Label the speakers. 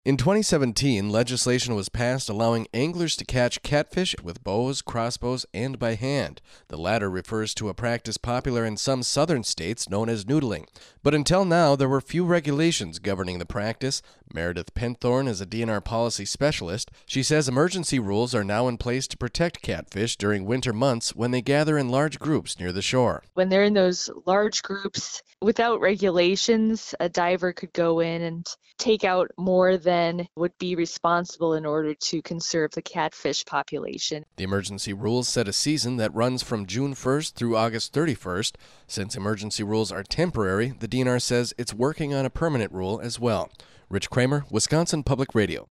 Speaker 1: In 2017, legislation was passed allowing anglers to catch catfish with bows, crossbows, and by hand. The latter refers to a practice popular in some southern states known as noodling. But until now, there were few regulations governing the practice. Meredith Penthorn is a DNR policy specialist. She says emergency rules are now in place to protect catfish during winter months when they gather in large groups near the shore.
Speaker 2: When they're in those large groups, without regulations, a diver could go in and take out more than would be responsible in order to conserve the catfish population.
Speaker 1: The emergency rules set a season that runs from June 1st through August 31st. Since emergency rules are temporary, the DNR says it's working on a permanent rule as well. Rich Kramer, Wisconsin Public Radio.